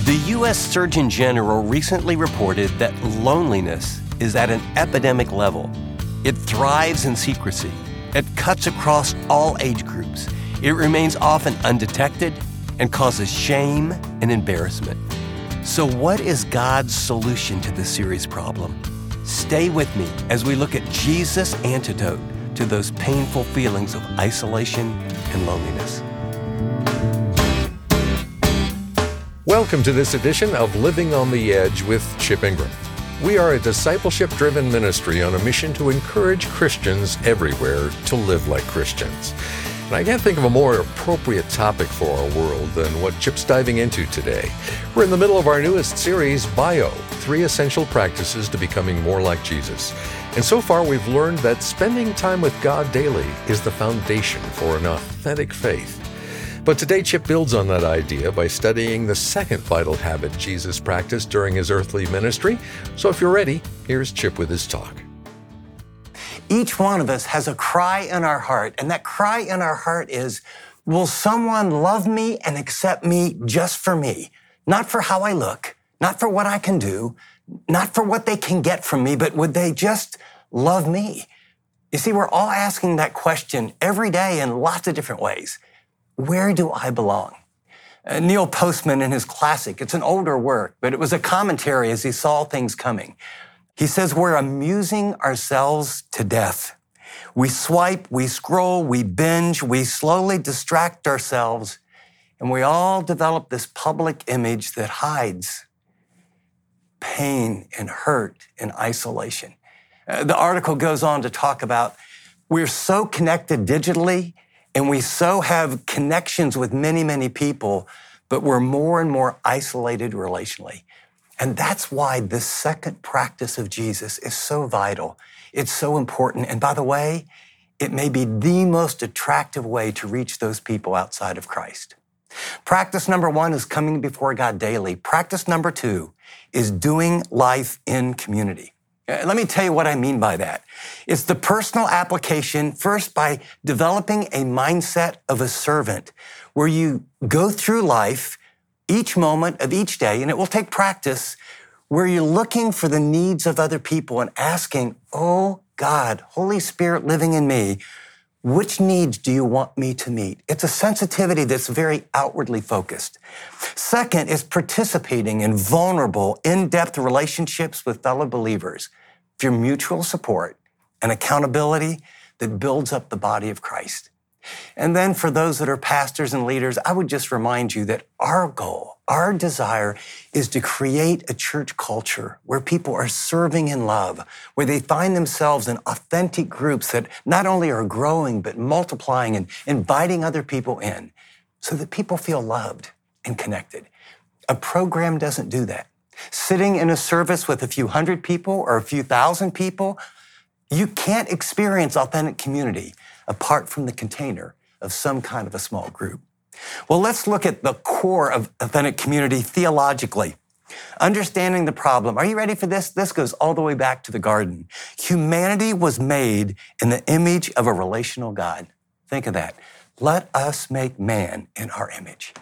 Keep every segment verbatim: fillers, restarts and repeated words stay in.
The U S Surgeon General recently reported that loneliness is at an epidemic level. It thrives in secrecy. It cuts across all age groups. It remains often undetected and causes shame and embarrassment. So what is God's solution to this serious problem? Stay with me as we look at Jesus' antidote to those painful feelings of isolation and loneliness. Welcome to this edition of Living on the Edge with Chip Ingram. We are a discipleship-driven ministry on a mission to encourage Christians everywhere to live like Christians. And I can't think of a more appropriate topic for our world than what Chip's diving into today. We're in the middle of our newest series, Bio, Three Essential Practices to Becoming More Like Jesus. And so far, we've learned that spending time with God daily is the foundation for an authentic faith. But today, Chip builds on that idea by studying the second vital habit Jesus practiced during his earthly ministry. So if you're ready, here's Chip with his talk. Each one of us has a cry in our heart, and that cry in our heart is, will someone love me and accept me just for me? Not for how I look, not for what I can do, not for what they can get from me, but would they just love me? You see, we're all asking that question every day in lots of different ways. Where do I belong? Uh, Neil Postman in his classic, it's an older work, but it was a commentary as he saw things coming. He says, we're amusing ourselves to death. We swipe, we scroll, we binge, we slowly distract ourselves, and we all develop this public image that hides pain and hurt and isolation. Uh, the article goes on to talk about we're so connected digitally, and we so have connections with many, many people, but we're more and more isolated relationally. And that's why this second practice of Jesus is so vital. It's so important. And by the way, it may be the most attractive way to reach those people outside of Christ. Practice number one is coming before God daily. Practice number two is doing life in community. Let me tell you what I mean by that. It's the personal application, first by developing a mindset of a servant, where you go through life each moment of each day, and it will take practice, where you're looking for the needs of other people and asking, oh God, Holy Spirit living in me, which needs do you want me to meet? It's a sensitivity that's very outwardly focused. Second is participating in vulnerable, in-depth relationships with fellow believers through mutual support and accountability that builds up the body of Christ. And then for those that are pastors and leaders, I would just remind you that our goal, our desire is to create a church culture where people are serving in love, where they find themselves in authentic groups that not only are growing, but multiplying and inviting other people in so that people feel loved and connected. A program doesn't do that. Sitting in a service with a few hundred people or a few thousand people, you can't experience authentic community apart from the container of some kind of a small group. Well, let's look at the core of authentic community theologically. Understanding the problem. Are you ready for this? This goes all the way back to the garden. Humanity was made in the image of a relational God. Think of that. Let us make man in our image.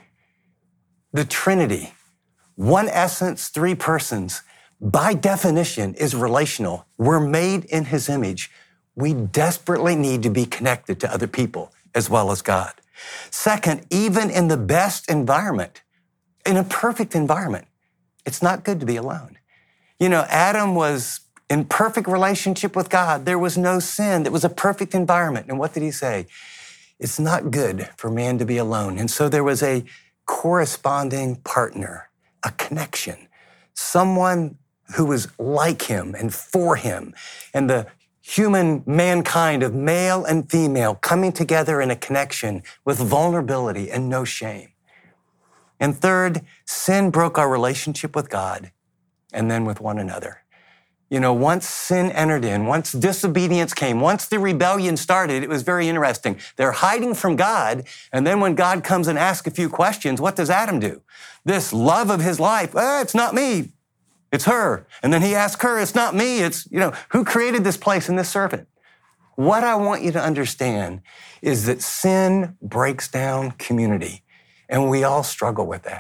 The Trinity, one essence, three persons, by definition is relational. We're made in his image. We desperately need to be connected to other people as well as God. Second, even in the best environment, in a perfect environment, it's not good to be alone. You know, Adam was in perfect relationship with God. There was no sin. It was a perfect environment. And what did he say? It's not good for man to be alone. And so there was a corresponding partner, a connection, someone who was like him and for him. And the human mankind of male and female coming together in a connection with vulnerability and no shame. And third, sin broke our relationship with God and then with one another. You know, once sin entered in, once disobedience came, once the rebellion started, it was very interesting. They're hiding from God, and then when God comes and asks a few questions, what does Adam do? This love of his life, eh, it's not me, it's her. And then he asks her, it's not me, it's, you know, who created this place and this serpent? What I want you to understand is that sin breaks down community, and we all struggle with that.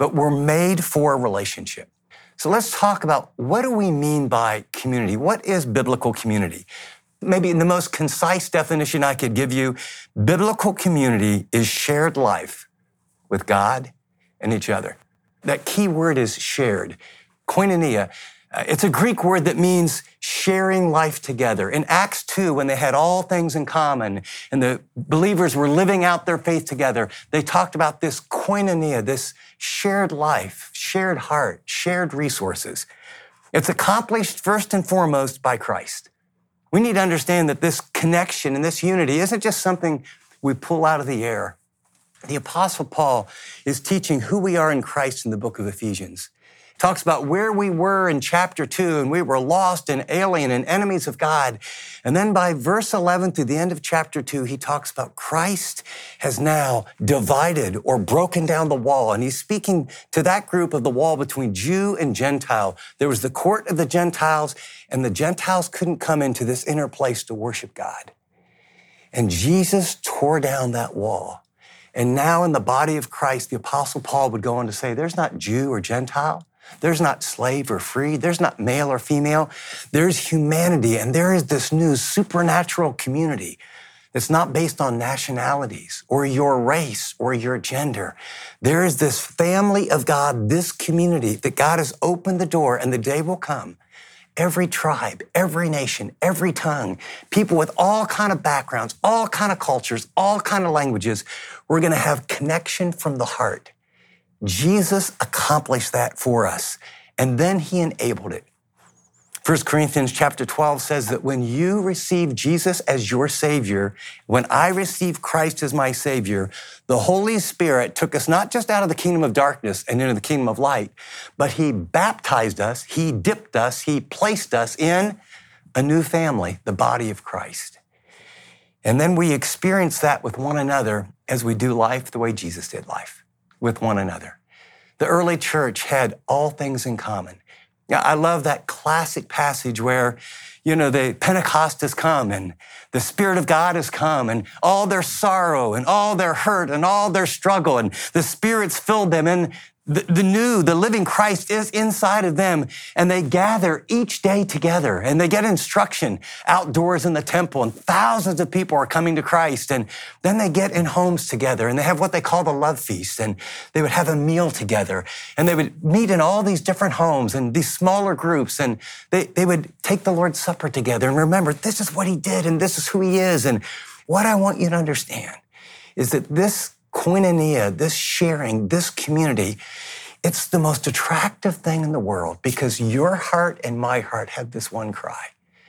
but we're made for a relationship. So let's talk about what do we mean by community? What is biblical community? Maybe in the most concise definition I could give you, biblical community is shared life with God and each other. That key word is shared. Koinonia. Uh, it's a Greek word that means sharing life together. In Acts two, when they had all things in common and the believers were living out their faith together, they talked about this koinonia, this shared life, shared heart, shared resources. It's accomplished first and foremost by Christ. We need to understand that this connection and this unity isn't just something we pull out of the air. The Apostle Paul is teaching who we are in Christ in the book of Ephesians. Talks about where we were in chapter two, and we were lost and alien and enemies of God. And then by verse eleven through the end of chapter two, he talks about Christ has now divided or broken down the wall. And he's speaking to that group of the wall between Jew and Gentile. There was the court of the Gentiles, and the Gentiles couldn't come into this inner place to worship God. And Jesus tore down that wall. And now in the body of Christ, the Apostle Paul would go on to say, there's not Jew or Gentile. There's not slave or free. There's not male or female. There's humanity, and there is this new supernatural community that's not based on nationalities or your race or your gender. There is this family of God, this community that God has opened the door, and the day will come. Every tribe, every nation, every tongue, people with all kind of backgrounds, all kind of cultures, all kind of languages, we're going to have connection from the heart. Jesus accomplished that for us, and then he enabled it. First Corinthians chapter twelve says that when you receive Jesus as your Savior, when I received Christ as my Savior, the Holy Spirit took us not just out of the kingdom of darkness and into the kingdom of light, but he baptized us, he dipped us, he placed us in a new family, the body of Christ. And then we experience that with one another as we do life the way Jesus did life, with one another. The early church had all things in common. Now, I love that classic passage where, you know, the Pentecost has come and the Spirit of God has come and all their sorrow and all their hurt and all their struggle and the Spirit's filled them and the, the new, the living Christ is inside of them, and they gather each day together and they get instruction outdoors in the temple, and thousands of people are coming to Christ, and then they get in homes together and they have what they call the love feast, and they would have a meal together and they would meet in all these different homes and these smaller groups, and they, they would take the Lord's Supper together and remember this is what he did and this is who he is. And what I want you to understand is that this koinonia, this sharing, this community, it's the most attractive thing in the world because your heart and my heart have this one cry.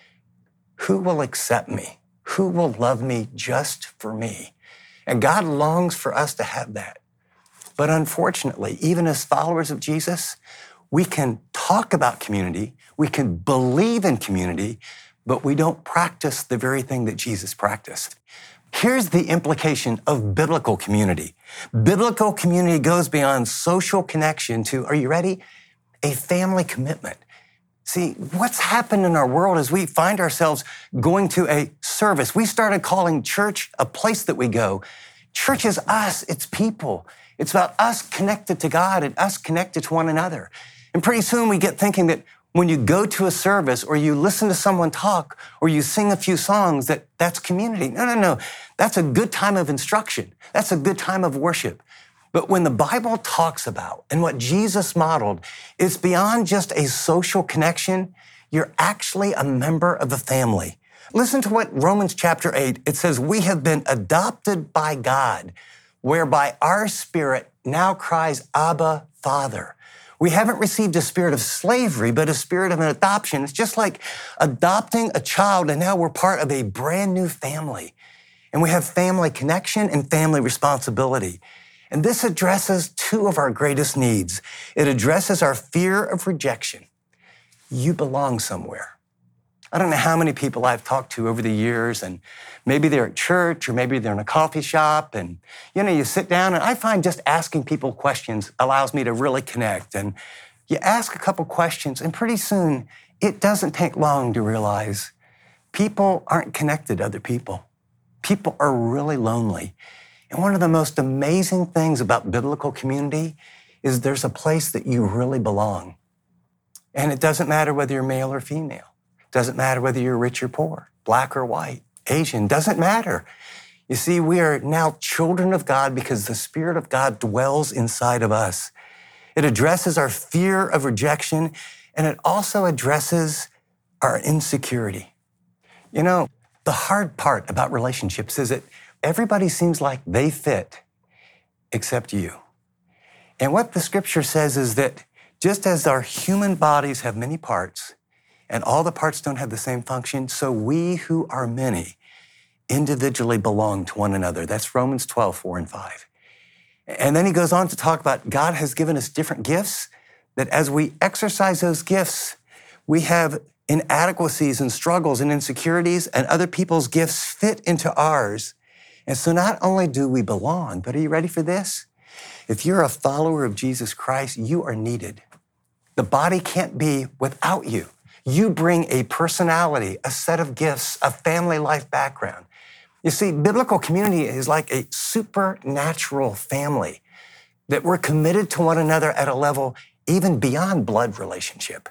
Who will accept me? Who will love me just for me? And God longs for us to have that. But unfortunately, even as followers of Jesus, we can talk about community, we can believe in community, but we don't practice the very thing that Jesus practiced. Here's the implication of biblical community. Biblical community goes beyond social connection to, are you ready? A family commitment. See, what's happened in our world is we find ourselves going to a service. We started calling church a place that we go. Church is us, it's people. It's about us connected to God and us connected to one another. And pretty soon we get thinking that when you go to a service or you listen to someone talk or you sing a few songs, that that's community. No, no, no. That's a good time of instruction. That's a good time of worship. But when the Bible talks about and what Jesus modeled, it's beyond just a social connection. You're actually a member of a family. Listen to what Romans chapter eight, it says, we have been adopted by God, whereby our spirit now cries, Abba, Father. We haven't received a spirit of slavery, but a spirit of an adoption. It's just like adopting a child, and now we're part of a brand new family. And we have family connection and family responsibility. And this addresses two of our greatest needs. It addresses our fear of rejection. You belong somewhere. I don't know how many people I've talked to over the years, and maybe they're at church or maybe they're in a coffee shop, and you know, you sit down, and I find just asking people questions allows me to really connect. And you ask a couple questions, and pretty soon it doesn't take long to realize people aren't connected to other people. People are really lonely. And one of the most amazing things about biblical community is there's a place that you really belong. And it doesn't matter whether you're male or female. It doesn't matter whether you're rich or poor, black or white, Asian, doesn't matter. You see, we are now children of God because the Spirit of God dwells inside of us. It addresses our fear of rejection, and it also addresses our insecurity. You know, the hard part about relationships is that everybody seems like they fit except you. And what the scripture says is that just as our human bodies have many parts and all the parts don't have the same function, so we who are many individually belong to one another. That's Romans twelve, four and five. And then he goes on to talk about God has given us different gifts, that as we exercise those gifts, we have inadequacies and struggles and insecurities, and other people's gifts fit into ours. And so not only do we belong, but are you ready for this? If you're a follower of Jesus Christ, you are needed. The body can't be without you. You bring a personality, a set of gifts, a family life background. You see, biblical community is like a supernatural family that we're committed to one another at a level even beyond blood relationship.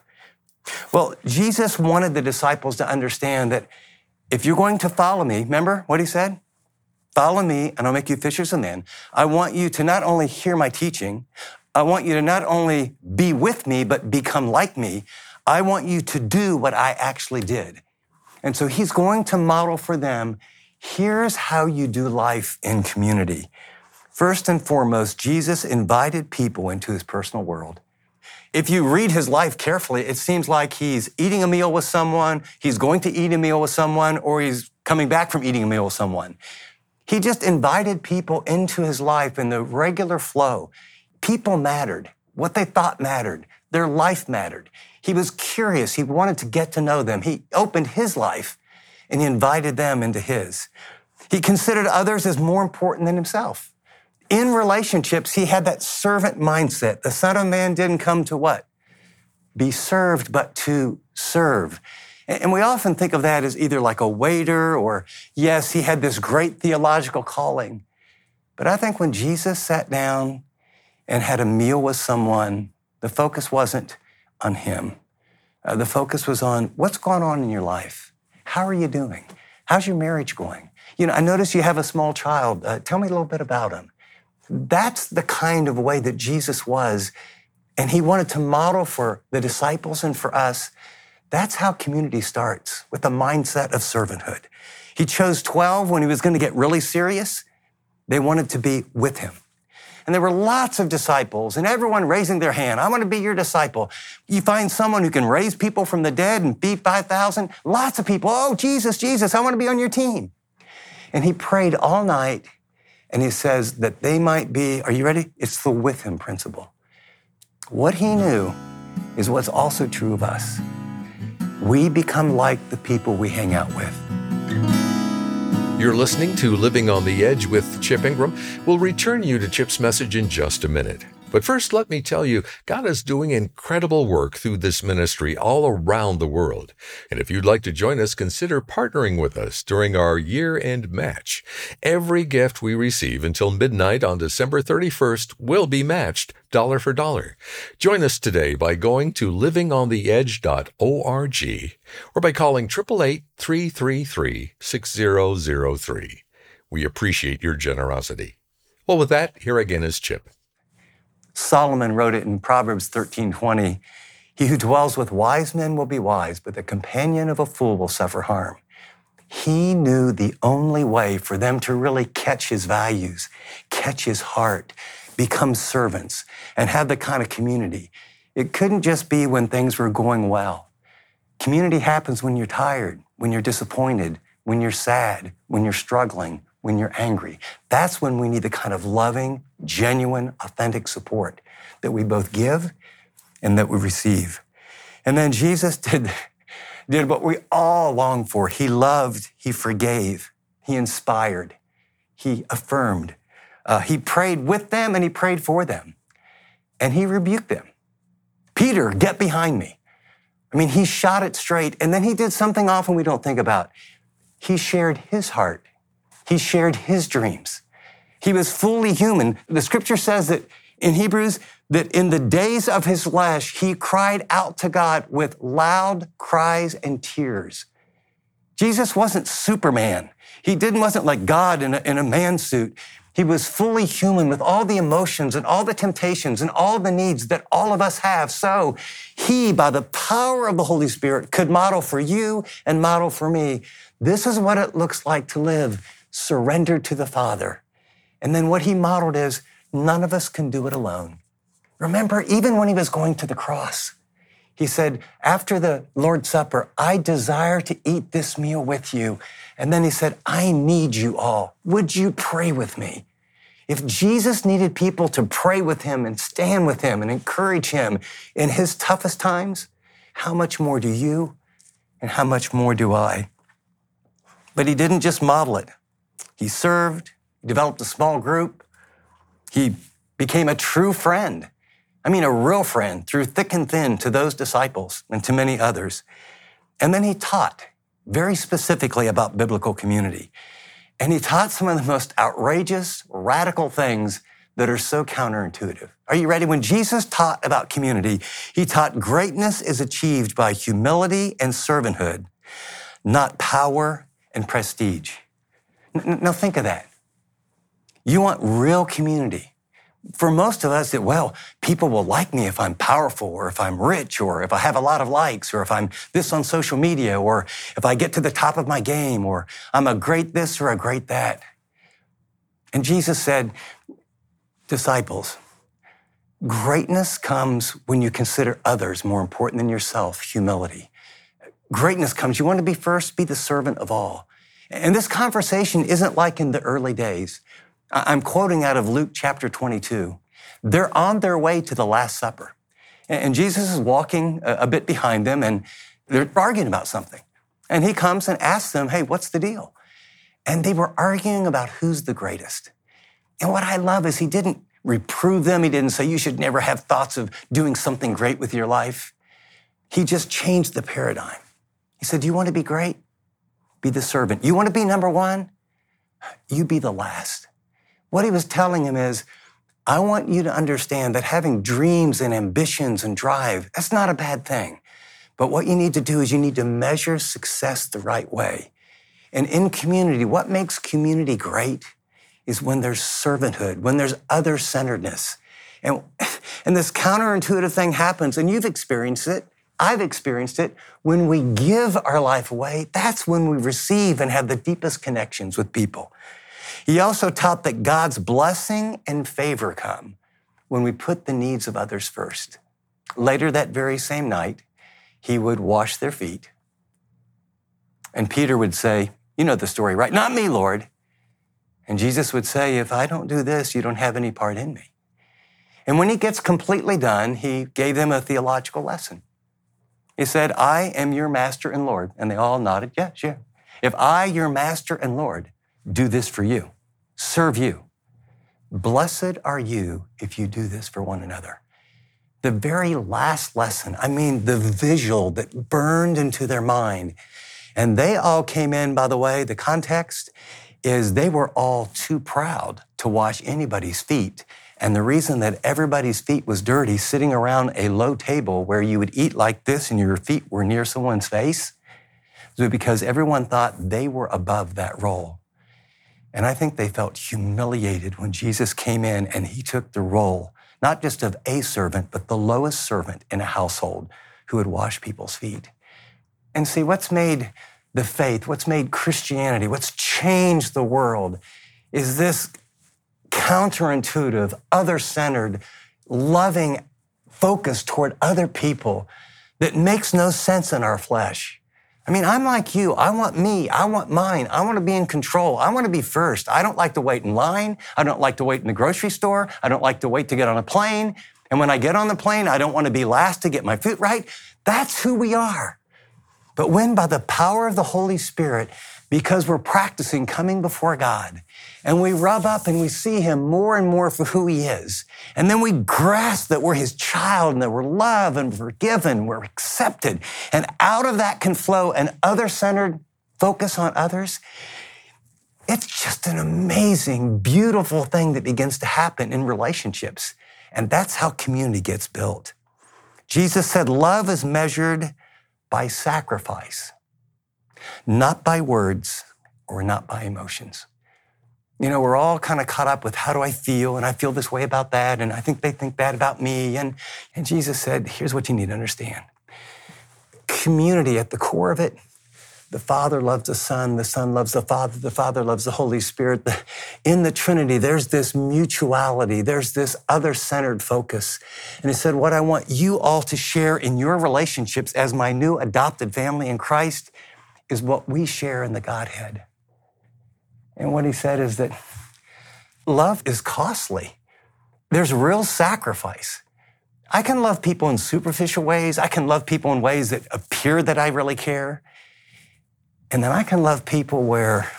Well, Jesus wanted the disciples to understand that if you're going to follow me, remember what he said? Follow me and I'll make you fishers of men. I want you to not only hear my teaching, I want you to not only be with me, but become like me. I want you to do what I actually did. And so he's going to model for them, here's how you do life in community. First and foremost, Jesus invited people into his personal world. If you read his life carefully, it seems like he's eating a meal with someone, he's going to eat a meal with someone, or he's coming back from eating a meal with someone. He just invited people into his life in the regular flow. People mattered. What they thought mattered. Their life mattered. He was curious. He wanted to get to know them. He opened his life and he invited them into his. He considered others as more important than himself. In relationships, he had that servant mindset. The Son of Man didn't come to what? Be served, but to serve. And we often think of that as either like a waiter or, yes, he had this great theological calling. But I think when Jesus sat down and had a meal with someone, the focus wasn't on him. Uh, the focus was on what's going on in your life. How are you doing? How's your marriage going? You know, I notice you have a small child. Uh, tell me a little bit about him. That's the kind of way that Jesus was. And he wanted to model for the disciples and for us. That's how community starts, with a mindset of servanthood. He chose twelve when he was going to get really serious. They wanted to be with him. And there were lots of disciples and everyone raising their hand. I want to be your disciple. You find someone who can raise people from the dead and feed five thousand. Lots of people. Oh, Jesus, Jesus, I want to be on your team. And he prayed all night and he says that they might be, are you ready? It's the with him principle. What he knew is what's also true of us. We become like the people we hang out with. You're listening to Living on the Edge with Chip Ingram. We'll return you to Chip's message in just a minute. But first, let me tell you, God is doing incredible work through this ministry all around the world. And if you'd like to join us, consider partnering with us during our year-end match. Every gift we receive until midnight on December thirty-first will be matched dollar for dollar. Join us today by going to living on the edge dot org or by calling eight eight eight, three three three, six zero zero three. We appreciate your generosity. Well, with that, here again is Chip. Solomon wrote it in Proverbs thirteen twenty. He who dwells with wise men will be wise, but the companion of a fool will suffer harm. He knew the only way for them to really catch his values, catch his heart, become servants, and have the kind of community. It couldn't just be when things were going well. Community happens when you're tired, when you're disappointed, when you're sad, when you're struggling, when you're angry. That's when we need the kind of loving, genuine, authentic support that we both give and that we receive. And then Jesus did, did what we all long for. He loved, he forgave, he inspired, he affirmed. Uh, he prayed with them and he prayed for them. And he rebuked them. Peter, get behind me. I mean, he shot it straight. And then he did something often we don't think about. He shared his heart. He shared his dreams. He was fully human. The scripture says that in Hebrews that in the days of his flesh, he cried out to God with loud cries and tears. Jesus wasn't Superman. He didn't, wasn't like God in a, in a man suit. He was fully human with all the emotions and all the temptations and all the needs that all of us have. So he, by the power of the Holy Spirit, could model for you and model for me. This is what it looks like to live surrendered to the Father. And then what he modeled is none of us can do it alone. Remember, even when he was going to the cross, he said, after the Lord's Supper, I desire to eat this meal with you. And then he said, I need you all. Would you pray with me? If Jesus needed people to pray with him and stand with him and encourage him in his toughest times, how much more do you and how much more do I? But he didn't just model it. He served, he developed a small group. He became a true friend. I mean, a real friend through thick and thin to those disciples and to many others. And then he taught very specifically about biblical community. And he taught some of the most outrageous, radical things that are so counterintuitive. Are you ready? When Jesus taught about community, he taught greatness is achieved by humility and servanthood, not power and prestige. Now think of that. You want real community. For most of us, that, well, people will like me if I'm powerful or if I'm rich or if I have a lot of likes or if I'm this on social media or if I get to the top of my game or I'm a great this or a great that. And Jesus said, disciples, greatness comes when you consider others more important than yourself, humility. Greatness comes, you want to be first, be the servant of all. And this conversation isn't like in the early days. I'm quoting out of Luke chapter twenty-two. They're on their way to the Last Supper. And Jesus is walking a bit behind them and they're arguing about something. And he comes and asks them, hey, what's the deal? And they were arguing about who's the greatest. And what I love is he didn't reprove them. He didn't say you should never have thoughts of doing something great with your life. He just changed the paradigm. He said, do you want to be great? Be the servant. You want to be number one? You be the last. What he was telling him is, I want you to understand that having dreams and ambitions and drive, that's not a bad thing. But what you need to do is you need to measure success the right way. And in community, what makes community great is when there's servanthood, when there's other-centeredness. And, and this counterintuitive thing happens, and you've experienced it. I've experienced it. When we give our life away, that's when we receive and have the deepest connections with people. He also taught that God's blessing and favor come when we put the needs of others first. Later that very same night, he would wash their feet. And Peter would say, you know the story, right? Not me, Lord. And Jesus would say, if I don't do this, you don't have any part in me. And when he gets completely done, he gave them a theological lesson. He said, I am your master and Lord. And they all nodded, yes, yeah. If I, your master and Lord, do this for you, serve you, blessed are you if you do this for one another. The very last lesson, I mean, the visual that burned into their mind. And they all came in, by the way, the context is they were all too proud to wash anybody's feet. And the reason that everybody's feet was dirty, sitting around a low table where you would eat like this and your feet were near someone's face, was because everyone thought they were above that role. And I think they felt humiliated when Jesus came in and he took the role, not just of a servant, but the lowest servant in a household who would wash people's feet. And see, what's made the faith, what's made Christianity, what's changed the world is this counterintuitive, other-centered, loving focus toward other people that makes no sense in our flesh. I mean, I'm like you. I want me. I want mine. I want to be in control. I want to be first. I don't like to wait in line. I don't like to wait in the grocery store. I don't like to wait to get on a plane. And when I get on the plane, I don't want to be last to get my food right. That's who we are. But when by the power of the Holy Spirit, because we're practicing coming before God, and we rub up and we see him more and more for who he is, and then we grasp that we're his child and that we're loved and forgiven, we're accepted, and out of that can flow an other-centered focus on others, it's just an amazing, beautiful thing that begins to happen in relationships. And that's how community gets built. Jesus said love is measured by sacrifice, not by words or not by emotions. You know, we're all kind of caught up with how do I feel, and I feel this way about that, and I think they think bad about me. And, and Jesus said, here's what you need to understand. Community at the core of it, the Father loves the Son, the Son loves the Father, the Father loves the Holy Spirit. In the Trinity, there's this mutuality, there's this other-centered focus. And he said, what I want you all to share in your relationships as my new adopted family in Christ is what we share in the Godhead. And what he said is that love is costly. There's real sacrifice. I can love people in superficial ways. I can love people in ways that appear that I really care. And then I can love people where,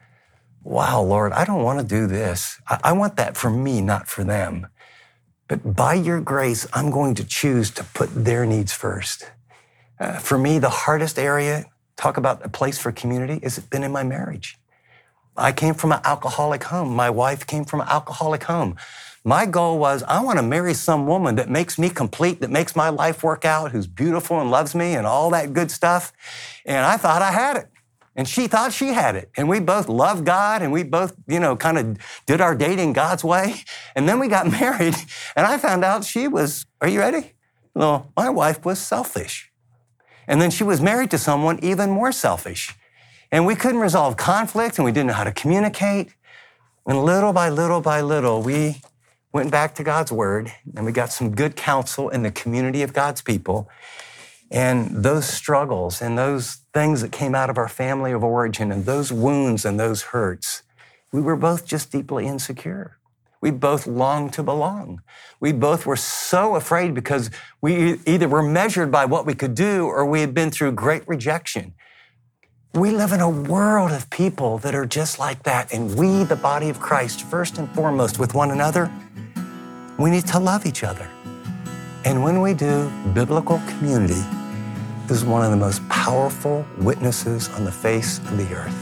wow, Lord, I don't want to do this. I, I want that for me, not for them. But by your grace, I'm going to choose to put their needs first. Uh, for me, the hardest area, talk about a place for community, has been in my marriage. I came from an alcoholic home. My wife came from an alcoholic home. My goal was, I want to marry some woman that makes me complete, that makes my life work out, who's beautiful and loves me and all that good stuff. And I thought I had it. And she thought she had it. And we both loved God, and we both, you know, kind of did our dating God's way. And then we got married, and I found out she was, are you ready? Well, my wife was selfish. And then she was married to someone even more selfish. And we couldn't resolve conflict, and we didn't know how to communicate. And little by little by little, we went back to God's word, and we got some good counsel in the community of God's people. And those struggles and those things that came out of our family of origin and those wounds and those hurts, we were both just deeply insecure. We both longed to belong. We both were so afraid because we either were measured by what we could do or we had been through great rejection. We live in a world of people that are just like that. And we, the body of Christ, first and foremost with one another, we need to love each other. And when we do, biblical community is one of the most powerful witnesses on the face of the earth.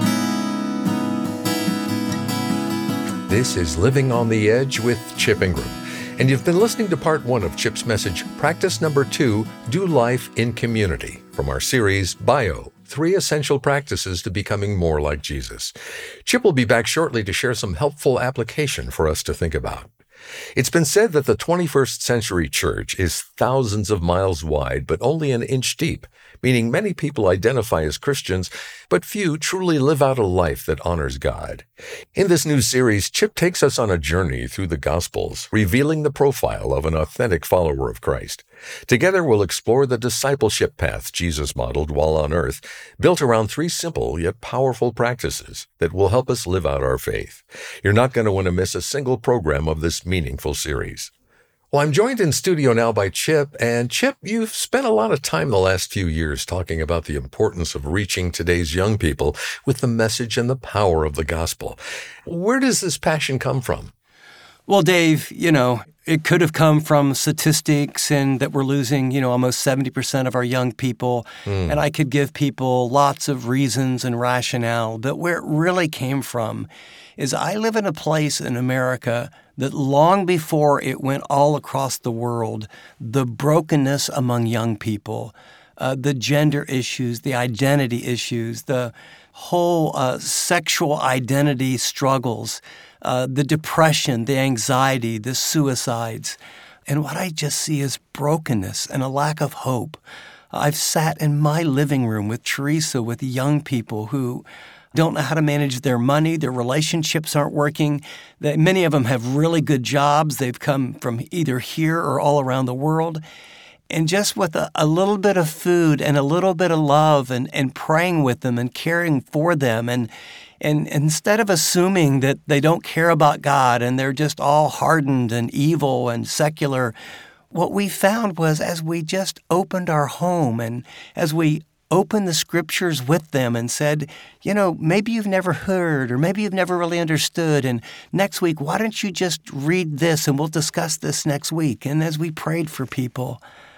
This is Living on the Edge with Chip Ingram. And you've been listening to part one of Chip's message, practice number two, Do Life in Community, from our series, Bio, Three Essential Practices to Becoming More Like Jesus. Chip will be back shortly to share some helpful application for us to think about. It's been said that the twenty-first century church is thousands of miles wide, but only an inch deep, meaning many people identify as Christians, but few truly live out a life that honors God. In this new series, Chip takes us on a journey through the Gospels, revealing the profile of an authentic follower of Christ. Together, we'll explore the discipleship path Jesus modeled while on earth, built around three simple yet powerful practices that will help us live out our faith. You're not going to want to miss a single program of this meaningful series. Well, I'm joined in studio now by Chip, and Chip, you've spent a lot of time the last few years talking about the importance of reaching today's young people with the message and the power of the gospel. Where does this passion come from? Well, Dave, you know, it could have come from statistics and that we're losing, you know, almost seventy percent of our young people. Mm. And I could give people lots of reasons and rationale. But where it really came from is I live in a place in America that long before it went all across the world, the brokenness among young people, uh, the gender issues, the identity issues, the whole uh, sexual identity struggles, Uh, the depression, the anxiety, the suicides. And what I just see is brokenness and a lack of hope. I've sat in my living room with Teresa, with young people who don't know how to manage their money, their relationships aren't working. They, many of them have really good jobs. They've come from either here or all around the world. And just with a, a little bit of food and a little bit of love and, and praying with them and caring for them and And instead of assuming that they don't care about God and they're just all hardened and evil and secular, what we found was as we just opened our home and as we opened the scriptures with them and said, you know, maybe you've never heard or maybe you've never really understood. And next week, why don't you just read this and we'll discuss this next week. And as we prayed for people,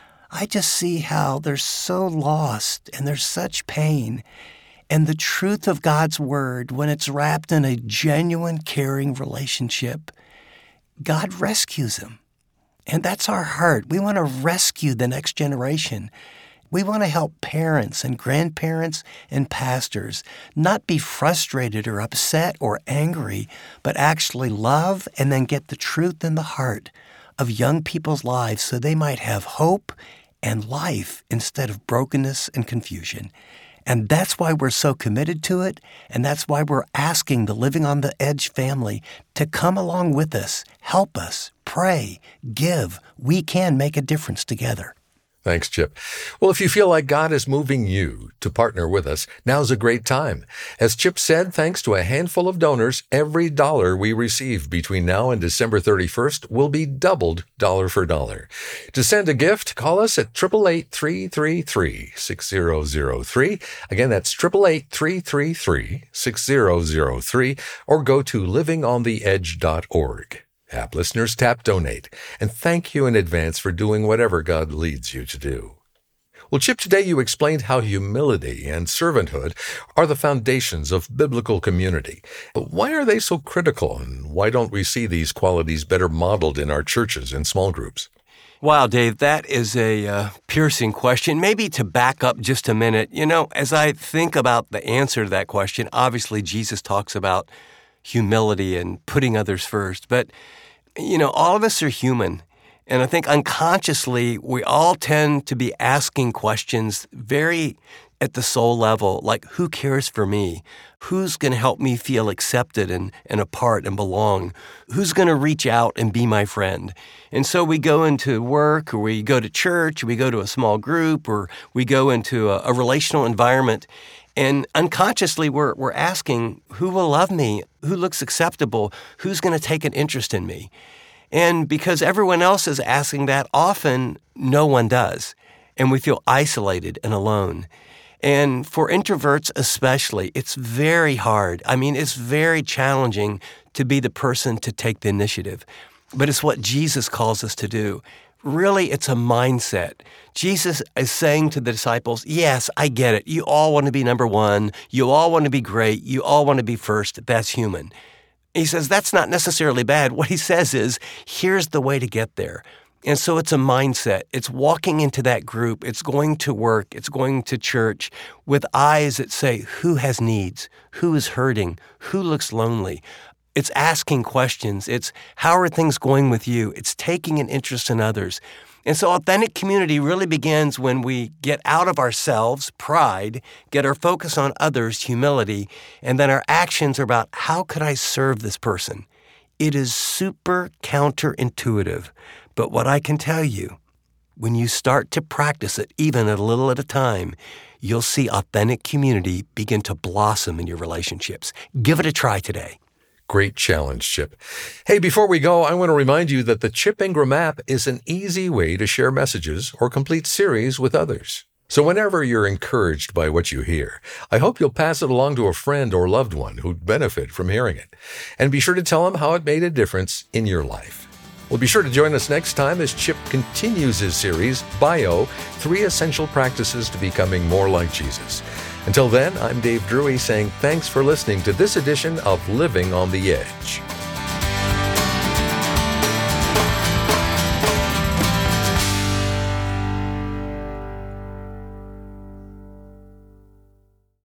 I just see how they're so lost and there's such pain. And the truth of God's word, when it's wrapped in a genuine, caring relationship, God rescues them. And that's our heart. We want to rescue the next generation. We want to help parents and grandparents and pastors not be frustrated or upset or angry, but actually love and then get the truth in the heart of young people's lives so they might have hope and life instead of brokenness and confusion. And that's why we're so committed to it, and that's why we're asking the Living on the Edge family to come along with us, help us, pray, give. We can make a difference together. Thanks, Chip. Well, if you feel like God is moving you to partner with us, now's a great time. As Chip said, thanks to a handful of donors, every dollar we receive between now and December thirty-first will be doubled dollar for dollar. To send a gift, call us at eight eight eight, three three three, six zero zero three. Again, that's eight eight eight, three three three, six zero zero three, or go to living on the edge dot org. App listeners, tap donate, and thank you in advance for doing whatever God leads you to do. Well, Chip, today you explained how humility and servanthood are the foundations of biblical community. But why are they so critical, and why don't we see these qualities better modeled in our churches and small groups? Wow, Dave, that is a uh, piercing question. Maybe to back up just a minute, you know, as I think about the answer to that question, obviously Jesus talks about humility and putting others first. But, you know, all of us are human. And I think unconsciously, we all tend to be asking questions very at the soul level, like, who cares for me? Who's going to help me feel accepted and, and a part and belong? Who's going to reach out and be my friend? And so we go into work, or we go to church, or we go to a small group, or we go into a, a relational environment. And unconsciously, we're we're asking, who will love me? Who looks acceptable? Who's going to take an interest in me? And because everyone else is asking that, often no one does. And we feel isolated and alone. And for introverts especially, it's very hard. I mean, it's very challenging to be the person to take the initiative. But it's what Jesus calls us to do. Really, it's a mindset. Jesus is saying to the disciples, yes, I get it. You all want to be number one. You all want to be great. You all want to be first. That's human. He says that's not necessarily bad. What he says is, here's the way to get there. And so it's a mindset. It's walking into that group. It's going to work. It's going to church with eyes that say, who has needs? Who is hurting? Who looks lonely? It's asking questions. It's, how are things going with you? It's taking an interest in others. And so authentic community really begins when we get out of ourselves, pride, get our focus on others, humility, and then our actions are about, how could I serve this person? It is super counterintuitive. But what I can tell you, when you start to practice it, even a little at a time, you'll see authentic community begin to blossom in your relationships. Give it a try today. Great challenge, Chip. Hey, before we go, I want to remind you that the Chip Ingram app is an easy way to share messages or complete series with others. So whenever you're encouraged by what you hear, I hope you'll pass it along to a friend or loved one who'd benefit from hearing it. And be sure to tell them how it made a difference in your life. Well, be sure to join us next time as Chip continues his series, Bio, Three Essential Practices to Becoming More Like Jesus. Until then, I'm Dave Drury saying thanks for listening to this edition of Living on the Edge.